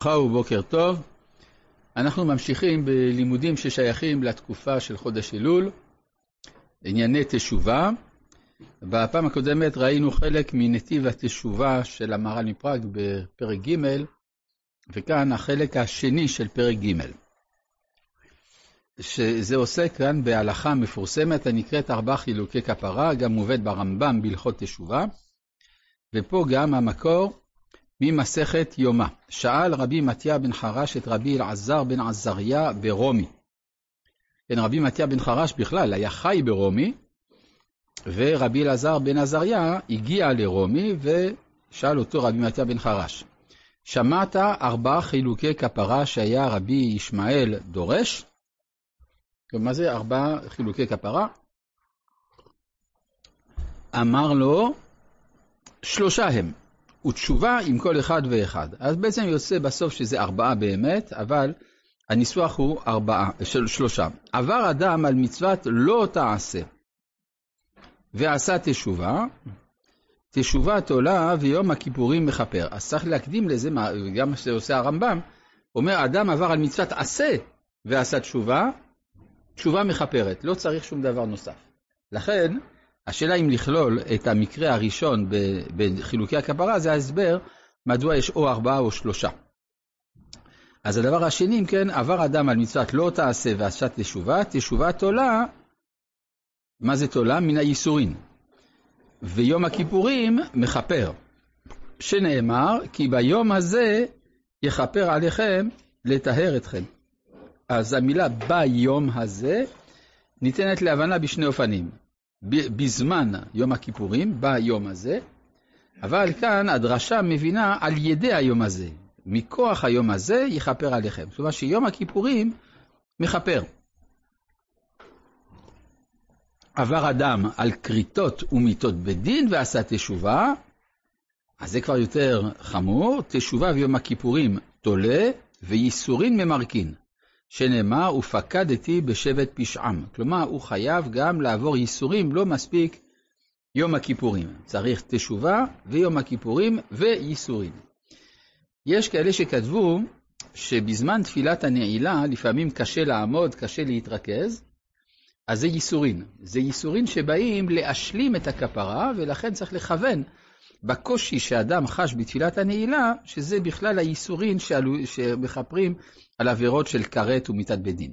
ברכה ובוקר טוב. אנחנו ממשיכים בלימודים ששייכים לתקופה של חודש אלול, ענייני תשובה. בפעם הקודמת ראינו חלק מנתיב התשובה של המהר"ל מפראג בפרק ג', וכאן החלק השני של פרק ג', שזה עוסק כאן בהלכה מפורסמת הנקראת 4 חילוקי כפרה, גם מובאת ברמב"ם בהלכות תשובה, ופה גם המקור ממסכת יומא. שאל רבי מתיה בן חרש את רבי אלעזר בן עזריה ברומי. כן, רבי מתיה בן חרש בכלל היה חי ברומי, ורבי אלעזר בן עזריה הגיע לרומי ושאל אותו רבי מתיה בן חרש, שמעת 4 חילוקי כפרה שהיה רבי ישמעאל דורש? מה זה 4 חילוקי כפרה? אמר לו 3 הם, ותשובה עם כל אחד ואחד. אז בעצם יוצא בסוף שזה 4 באמת, אבל הניסוח הוא 3. עבר אדם על מצוות לא תעשה, ועשה תשובה, תשובת עולה ויום הכיפורים מכפר. אז צריך להקדים לזה, גם מה שעושה הרמב"ם, אומר אדם עבר על מצוות עשה ועשה תשובה, תשובה מכפרת, לא צריך שום דבר נוסף. לכן, השאלה אם לכלול את המקרה הראשון בחילוקי הכפרה, זה ההסבר מדוע יש או 4 או 3. אז הדבר השני, אם כן, עבר אדם על מצוות לא תעשה ועשה תשובה, תשובת עולה, מה זה תולה? מן הייסורין. ויום הכיפורים מכפר, שנאמר, כי ביום הזה יכפר עליכם לטהר אתכם. אז המילה ביום הזה ניתנת להבנה בשני אופנים. בזמן יום הכיפורים, ביום הזה, אבל כאן הדרשה מבינה על ידי היום הזה. מכוח היום הזה יכפר עליכם. זאת אומרת שיום הכיפורים מכפר. עבר אדם על קריטות ומיתות בדין ועשה תשובה, אז זה כבר יותר חמור. תשובה ויום הכיפורים תולה וייסורין ממרקין, שנאמר ופקדתי בשבט פשעם. כלומר הוא חייב גם לעבור ייסורים, לא מספיק יום הכיפורים, צריך תשובה ויום הכיפורים וייסורים. יש כאלה שכתבו שבזמן תפילת הנעילה לפעמים קשה לעמוד, קשה להתרכז, אז זה ייסורין. זה ייסורין שבאים להשלים את הכפרה, ולכן צריך לכוון בקושי שאדם חש בתפילת הנעילה, שזה בכלל הייסורין שמכפרים על עבירות של כרת ומיתת בדין.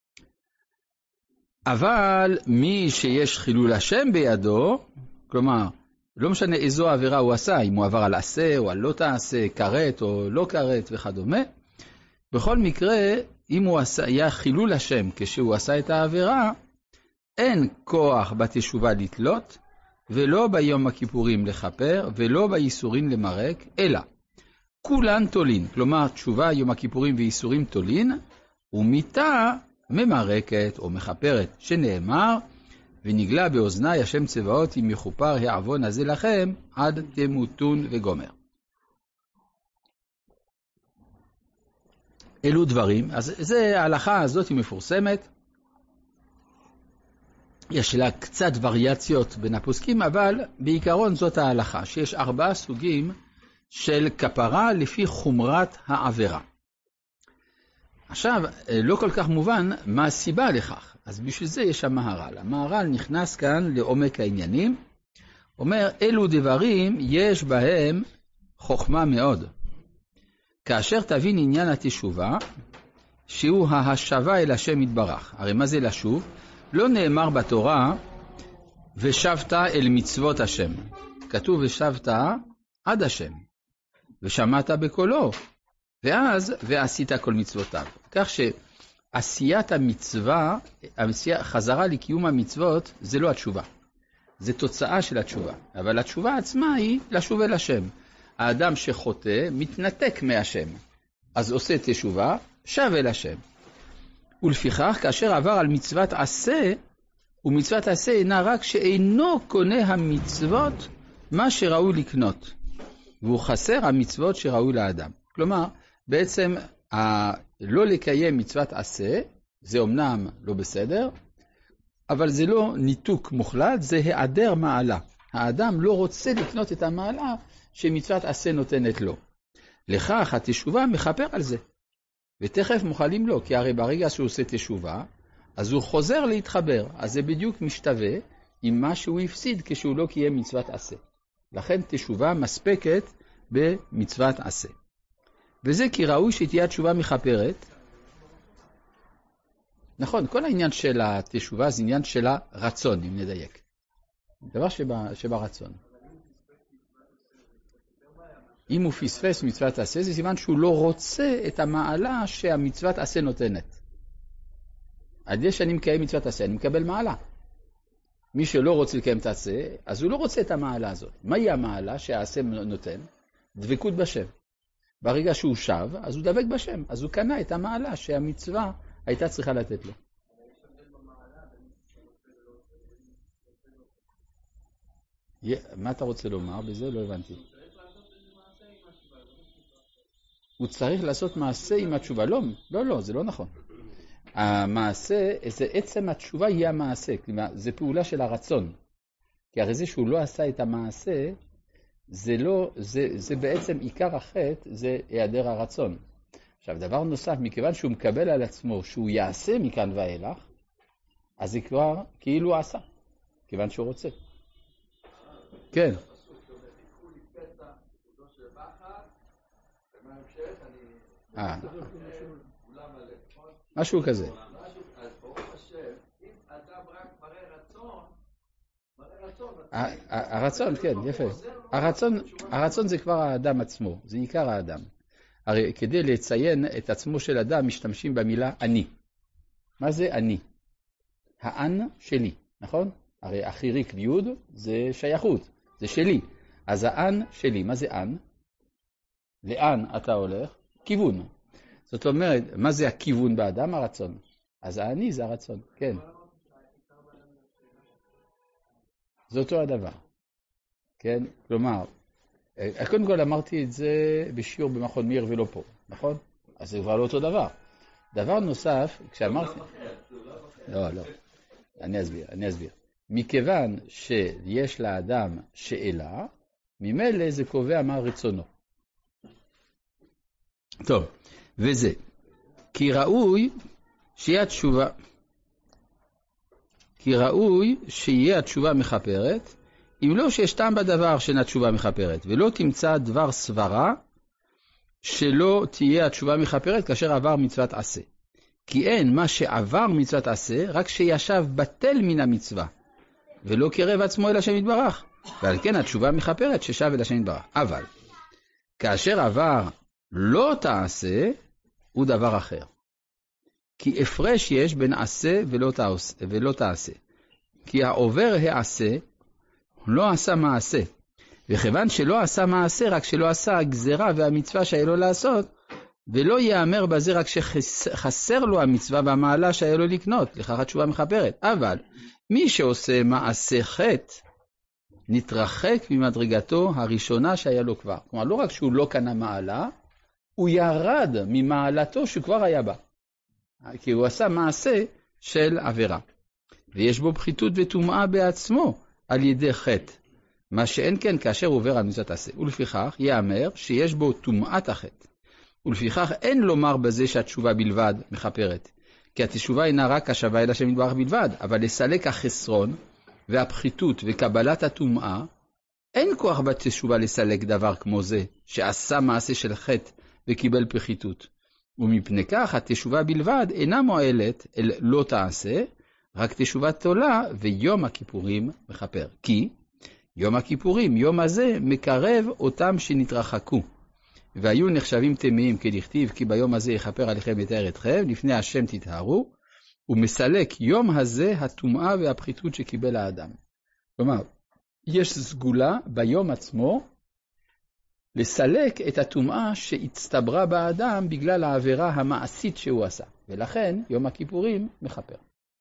אבל מי שיש חילול השם בידו, כלומר, לא משנה איזו עבירה הוא עשה, אם הוא עבר על עשה או על לא תעשה, כרת או לא כרת וכדומה, בכל מקרה, אם הוא היה חילול השם כשהוא עשה את העבירה, אין כוח בתשובה לתלות, ולא ביום הכיפורים לכפר, ולא בייסורים למרק, אלא כולן תולין, כלומר תשובה, יום הכיפורים וייסורים תולין, ומיתה ממרקת או מכפרת, שנאמר, ונגלה באוזני השם צבאות אם יכופר העוון הזה לכם, עד תמותון וגומר. אלו דברים, אז זה ההלכה הזאת היא מפורסמת, יש לה קצת וריאציות בין הפוסקים, אבל בעיקרון זאת ההלכה, שיש 4 סוגים של כפרה לפי חומרת העבירה. עכשיו, לא כל כך מובן מה הסיבה לכך, אז בשביל זה יש המהר"ל. המהר"ל נכנס כאן לעומק העניינים, אומר, אלו דברים יש בהם חוכמה מאוד. כאשר תבין עניין התשובה, שהוא ההשבה אל השם יתברך. הרי מה זה לשוב? לא נאמר בתורה, ושבת אל מצוות השם. כתוב ושבת עד השם, ושמעת בקולו, ואז ועשית כל מצוותיו. כך שעשיית המצווה, חזרה לקיום המצוות, זה לא התשובה. זה תוצאה של התשובה. אבל התשובה עצמה היא לשוב אל השם. האדם שחוטא מתנתק מהשם, אז עושה תשובה, שב אל השם. ולפיכך, כאשר עבר על מצוות עשה, ומצוות עשה אינה רק שאינו קונה המצוות מה שראוי לקנות, והוא חסר המצוות שראוי לאדם. כלומר, בעצם לא לקיים מצוות עשה, זה אומנם לא בסדר, אבל זה לא ניתוק מוחלט, זה היעדר מעלה. האדם לא רוצה לקנות את המעלה שמצוות עשה נותנת לו. לכך התשובה מחפר על זה. ותכף מוכלים לו, כי הרי ברגע שהוא עושה תשובה, אז הוא חוזר להתחבר. אז זה בדיוק משתווה עם מה שהוא הפסיד כשהוא לא קיים מצוות עשה. לכן תשובה מספקת במצוות עשה. וזה כי ראוי שתהיה התשובה מחפרת. נכון, כל העניין של התשובה זה עניין של הרצון, אם נדייק. דבר שברצון. אם הוא פספס מצוות עשה, זה סימן שהוא לא רוצה את המעלה שהמצוות עשה נותנת. עד יש שאני מקיים מצוות עשה, אני מקבל מעלה. מי שלא רוצה לקיים את העשה, אז הוא לא רוצה את המעלה הזאת. מהי המעלה שהעשה נותן? דבקות בשם. ברגע שהוא שב, אז הוא דבק בשם. אז הוא קנה את המעלה שהמצווה הייתה צריכה לתת לו. מה אתה רוצה לומר? בזה לא הבנתי. הוא צריך לעשות מעשה עם התשובה. לא, זה לא נכון. המעשה, זה עצם התשובה היא המעשה. כלומר, זה פעולה של הרצון. כי הרי זה שהוא לא עשה את המעשה, זה בעצם עיקר החטא, זה היעדר הרצון. עכשיו, דבר נוסף, מכיוון שהוא מקבל על עצמו שהוא יעשה מכאן ואילך, אז זה כבר כאילו עשה, כיוון שהוא רוצה. כן. משהו כזה. הרצון, כן, יפה. הרצון זה כבר האדם עצמו, זה עיקר האדם. הרי כדי לציין את עצמו של אדם משתמשים במילה אני. מה זה אני? האן שלי, נכון? הרי אחיריק ליוד זה שייכות, זה שלי. אז האן שלי, מה זה אן? לאן אתה הולך? כיוון. זאת אומרת, מה זה הכיוון באדם? הרצון. אז האני זה הרצון, כן. זה אותו הדבר. כן? כלומר, קודם כל אמרתי את זה בשיעור במכון מאיר ולא פה, נכון? אז זה כבר לא אותו דבר. דבר נוסף, כשאמרתי... לא. אני אסביר. מכיוון שיש לאדם שאלה, ממילא זה קובע מה רצונו. טוב, וזה. כי ראוי שיהיה התשובה מחפרת, אם לא שיש טעם בדבר שאין התשובה מחפרת, ולא תמצא דבר סברה שלא תהיה התשובה מחפרת כאשר עבר מצוות עשה. כי אין מה שעבר מצוות עשה, רק שישב בטל מן המצווה, ולא קרב עצמו אל השם יתברך. ועל כן התשובה מחפרת ששב אל השם יתברך. אבל, כאשר עבר לא תעשה, הוא דבר אחר. כי הפרש יש בין עשה ולא תעשה. כי העובר העשה, לא עשה מעשה. וכיוון שלא עשה מעשה, רק שלא עשה הגזרה והמצווה שהיה לו לעשות, ולא יאמר בזה רק שחסר לו המצווה והמעלה שהיה לו לקנות, לכך התשובה מחפרת. אבל מי שעושה מעשה חטא, נתרחק ממדרגתו הראשונה שהיה לו כבר. כלומר, לא רק שהוא לא קנה מעלה, הוא ירד ממעלתו שכבר היה בה. כי הוא עשה מעשה של עבירה. ויש בו פחיתות וטומאה בעצמו על ידי חטא. מה שאין כן כאשר הוא עובר על מצוות עשה. ולפיכך יאמר שיש בו טומאת החטא. ולפיכך אין לומר בזה שהתשובה בלבד מחפרת. כי התשובה אינה רק השבה אל השם יתברך בלבד, אבל לסלק החסרון והפחיתות וקבלת הטומאה, אין כוח בתשובה לסלק דבר כמו זה, שעשה מעשה של חטא וקיבל פחיתות. ומפני כך התשובה בלבד אינה מועלת אל לא תעשה, רק תשובה תולה ויום הכיפורים מחפר. כי יום הכיפורים, יום הזה, מקרב אותם שנתרחקו. והיו נחשבים טמאים כדכתיב, כי ביום הזה יכפר עליכם יתאר אתכם, לפני השם תתארו, ומסלק יום הזה הטומאה והפחיתות שקיבל האדם. כלומר, יש סגולה ביום עצמו לסלק את הטומאה שהצטברה באדם בגלל העבירה המעשית שהוא עשה. ולכן יום הכיפורים מחפר.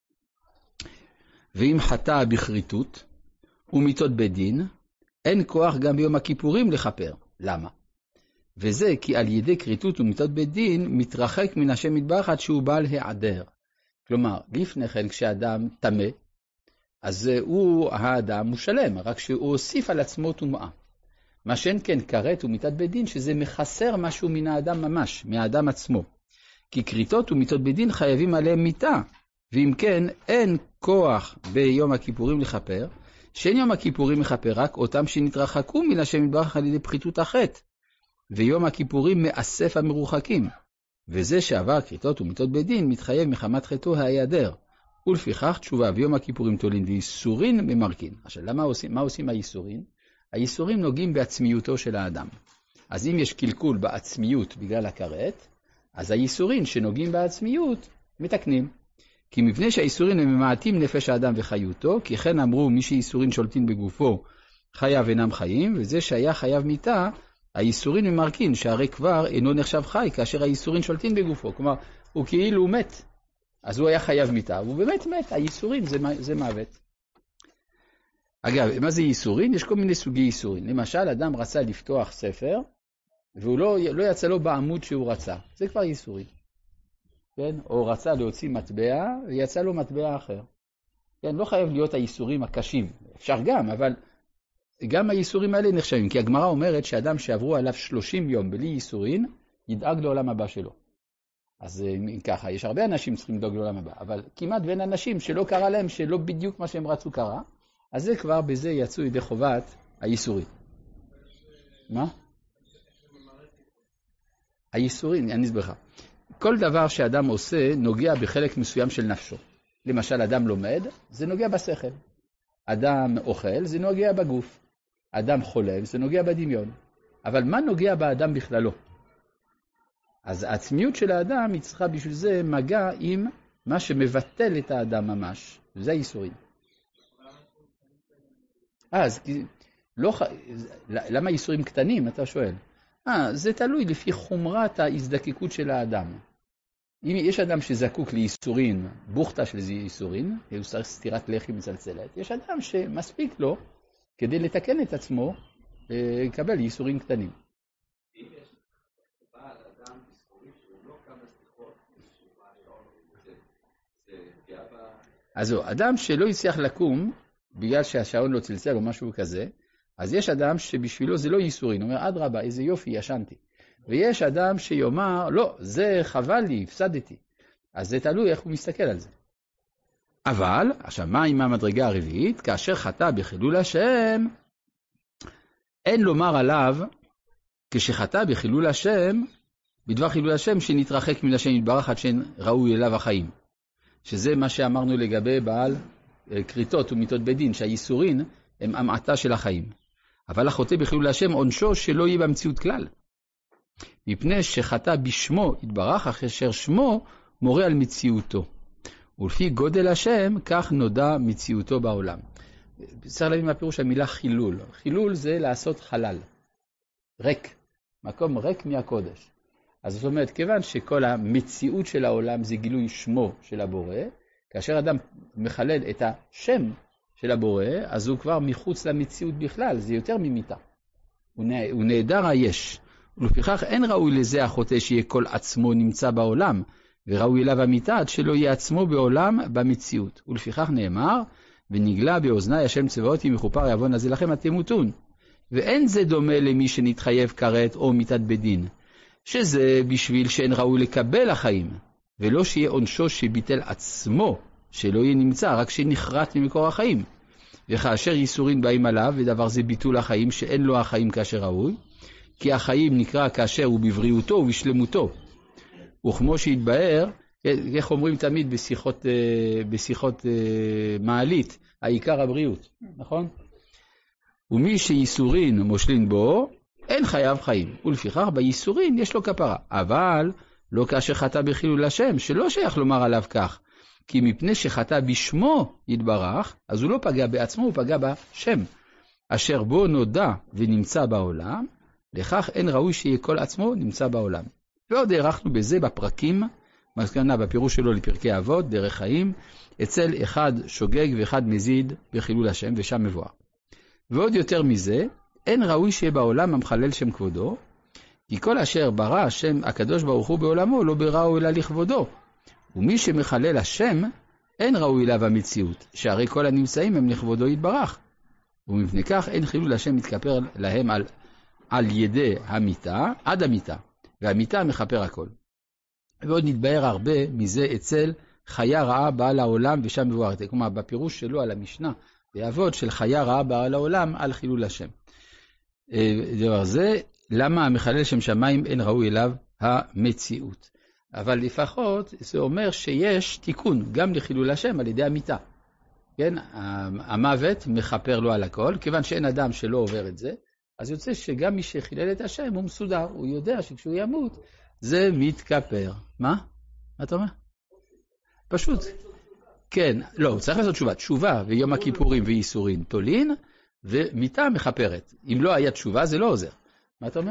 ואם חטא בכריתות ומיתות בדין, אין כוח גם ביום הכיפורים לחפר. למה? וזה כי על ידי כריתות ומיתות בדין מתרחק מן השם יתברך עד שהוא בעל העדר. כלומר, לפני כן כשאדם טמא, אז האדם הוא שלם, רק שהוא הוסיף על עצמו טומאה. מה שאין כן כרת ומיתת בית דין, שזה מחסר משהו מן האדם ממש, מהאדם עצמו. כי כריתות ומיתות בית דין חייבים עליהם מיתה, ואם כן אין כוח ביום הכיפורים לכפר, שאין יום הכיפורים מכפר רק אותם שנתרחקו מן השם יתברך על ידי פחיתות החטא, ויום הכיפורים מאסף המרוחקים, וזה שעבר כריתות ומיתות בית דין מתחייב מחמת חטאו ההיעדר, ולפיכך תשובה ויום הכיפורים תולין וייסורין ממרקין. עכשיו, מה עושים הייסורין? הייסורים נוגעים בעצמיותו של האדם. אז אם יש קלקול בעצמיות בגלל הכרת, אז הייסורים שנוגעים בעצמיות מתקנים. כי מפני שהייסורים הם ממעטים נפש האדם וחיותו, כי כן אמרו מי שייסורים שולטים בגופו חייו אינם חיים, וזה שהיה חייב מיתה, הייסורים ממרקין, שהרי כבר אינו נחשב חי כאשר הייסורים שולטים בגופו. כלומר, הוא כאילו מת. אז הוא היה חייב מיתה, והוא באמת מת. הייסורים זה מוות. אגב, מה זה ייסורים? יש כל מיני סוגי ייסורים. למשל, אדם רצה לפתוח ספר, והוא לא יצא לו בעמוד שהוא רצה. זה כבר ייסורים. כן? או רצה להוציא מטבע, ויצא לו מטבע אחר. כן? לא חייב להיות הייסורים הקשים. אפשר גם, אבל גם הייסורים האלה נחשבים. כי הגמרא אומרת שאדם שעברו עליו 30 יום בלי ייסורים, ידאג לעולם הבא שלו. אז ככה, יש הרבה אנשים צריכים לדאוג לעולם הבא, אבל כמעט בין אנשים שלא קרה להם, שלא בדיוק מה שהם רצו קרה, אז זה כבר בזה יצאו ידי חובת הייסורים. מה? הייסורים, אני אסביר לך. כל דבר שאדם עושה נוגע בחלק מסוים של נפשו. למשל, אדם לומד, זה נוגע בשכל. אדם אוכל, זה נוגע בגוף. אדם חולב, זה נוגע בדמיון. אבל מה נוגע באדם בכללו? אז העצמיות של האדם היא צריכה בשביל זה מגע עם מה שמבטל את האדם ממש. וזה הייסורים. אז למה ייסורים קטנים, אתה שואל? זה תלוי לפי חומרת ההזדקקות של האדם. אם יש אדם שזקוק לייסורים, בוכתה של ייסורים, הוא צריך סתירת לחי מצלצלת, יש אדם שמספיק לו כדי לתקן את עצמו, לקבל ייסורים קטנים. אם יש בעל אדם ייסורים שהוא לא כמה סליחות, אז אדם שלא יצליח לקום, בגלל שהשעון לא צלצל או משהו כזה, אז יש אדם שבשבילו זה לא ייסורים, הוא אומר, אדרבה, איזה יופי, ישנתי. ויש אדם שיאמר, לא, זה חבל לי, הפסדתי. אז זה תלוי איך הוא מסתכל על זה. אבל, עכשיו, מה עם המדרגה הרביעית? כאשר חטא בחילול השם, אין לומר עליו, כשחטא בחילול השם, בדבר חילול השם, שנתרחק מן השם יתברך עד שאין ראוי אליו החיים. שזה מה שאמרנו לגבי בעל כריתות ומיתות בית דין, שהייסורין הם המעטה של החיים. אבל החוטא בחילול השם עונשו שלא יהיה במציאות כלל. מפני שחטא בשמו יתברך, אשר שמו מורה על מציאותו. ולפי גודל השם, כך נודע מציאותו בעולם. צריך להבין מה פירוש המילה חילול. חילול זה לעשות חלל. ריק. מקום ריק מהקודש. אז זאת אומרת, כיוון שכל המציאות של העולם זה גילוי שמו של הבורא, כאשר אדם מחלל את השם של הבורא, אז הוא כבר מחוץ למציאות בכלל, זה יותר ממיתה. הוא נהדר היש. ולפיכך אין ראוי לזה החוטא שיהיה כל עצמו נמצא בעולם, וראוי אליו המיתה עד שלא יהיה עצמו בעולם במציאות. ולפיכך נאמר, ונגלה באוזני השם צבאות אם יכופר יבון הזה לכם אתם תמותון. ואין זה דומה למי שנתחייב כרת או מיתת בית דין, שזה בשביל שאין ראוי לקבל החיים, ולא שיהיה עונשו שביטל עצמו, שלא יהיה נמצא, רק שנחרט ממקור החיים. וכאשר ייסורים באים עליו, ודבר זה ביטול החיים שאין לו החיים כאשר ראוי, כי החיים נקרא כאשר הוא בבריאותו ובשלמותו. וכמו שהתבאר, איך אומרים תמיד בשיחות מעלית, העיקר הבריאות, נכון? ומי שייסורין מושלין בו, אין חייב חיים. ולפיכך בייסורין יש לו כפרה. אבל לא כאשר חטא בחילול השם, שלא שייך לומר עליו כך. כי מפני שחטא בשמו יתברך, אז הוא לא פגע בעצמו, הוא פגע בשם. אשר בו נודע ונמצא בעולם, לכך אין ראוי שיהיה כל עצמו נמצא בעולם. ועוד הערכנו בזה בפרקים, מסקנה בפירוש שלו לפרקי אבות, דרך חיים, אצל אחד שוגג ואחד מזיד בחילול השם, ושם מבואר. ועוד יותר מזה, אין ראוי שיהיה בעולם המחלל שם כבודו, כי כל אשר ברא השם הקדוש ברוך הוא בעולמו לא בראו אלא לכבודו. ומי שמחלל השם, אין ראוי אליו המציאות, שהרי כל הנמצאים הם לכבודו יתברך. ומפני כך אין חילול השם מתכפר להם על על ידי המיטה, עד המיטה, והמיטה מכפר הכל. ועוד נתבהר הרבה מזה אצל חיה רעה בעל העולם ושם מבוארת. כלומר, בפירוש שלו על המשנה, באבות של חיה רעה בעל העולם על חילול השם. דבר זה, למה המחלל שם שמיים אין ראוי אליו המציאות. אבל לפחות זה אומר שיש תיקון גם לחילול השם על ידי המיטה. כן, המוות מכפר לו על הכל, כיוון שאין אדם שלא עובר את זה, אז יוצא שגם מי שחילל את השם הוא מסודר, הוא יודע שכשהוא ימות זה מתכפר. מה אתה אומר? פשוט. כן, לא, הוא צריך לעשות תשובה. תשובה ויום הכיפורים ואיסורין תולין, ומיטה מכפרת. אם לא היה תשובה זה לא עוזר. מה אתה אומר?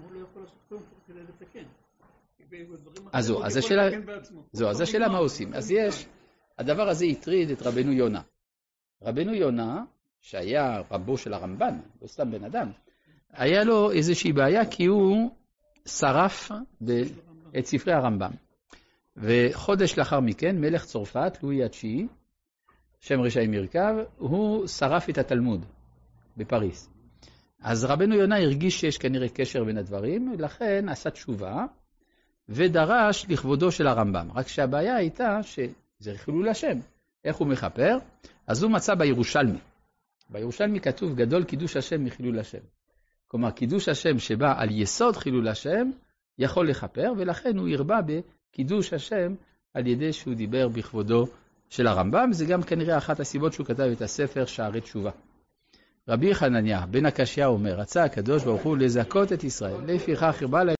אז השאלה מה עושים. אז יש, הדבר הזה יטריד את רבנו יונה. רבנו יונה, שהיה רבו של הרמב"ן, לא סתם בן אדם, היה לו איזושהי בעיה כי הוא שרף את ספרי הרמב"ם. וחודש לאחר מכן, מלך צרפת, לואי התשיעי, שם רשעים ירכב, הוא שרף את התלמוד בפריס. אז רבנו יונה הרגיש שיש כנראה קשר בין הדברים, ולכן עשה תשובה, ודרש לכבודו של הרמב"ם. רק שהבעיה הייתה שזה חילול השם. איך הוא מכפר? אז הוא מצא בירושלמי. בירושלמי כתוב גדול קידוש השם מחילול השם. כלומר, קידוש השם שבא על יסוד חילול השם, יכול לכפר, ולכן הוא הרבה בקידוש השם על ידי שהוא דיבר בכבודו של הרמב"ם. זה גם כנראה אחת הסיבות שהוא כתב את הספר שערי תשובה. רבי חנניה בן הקשיא אומר, רצה הקדוש ברוך הוא לזכות את ישראל, לפיכך הרבה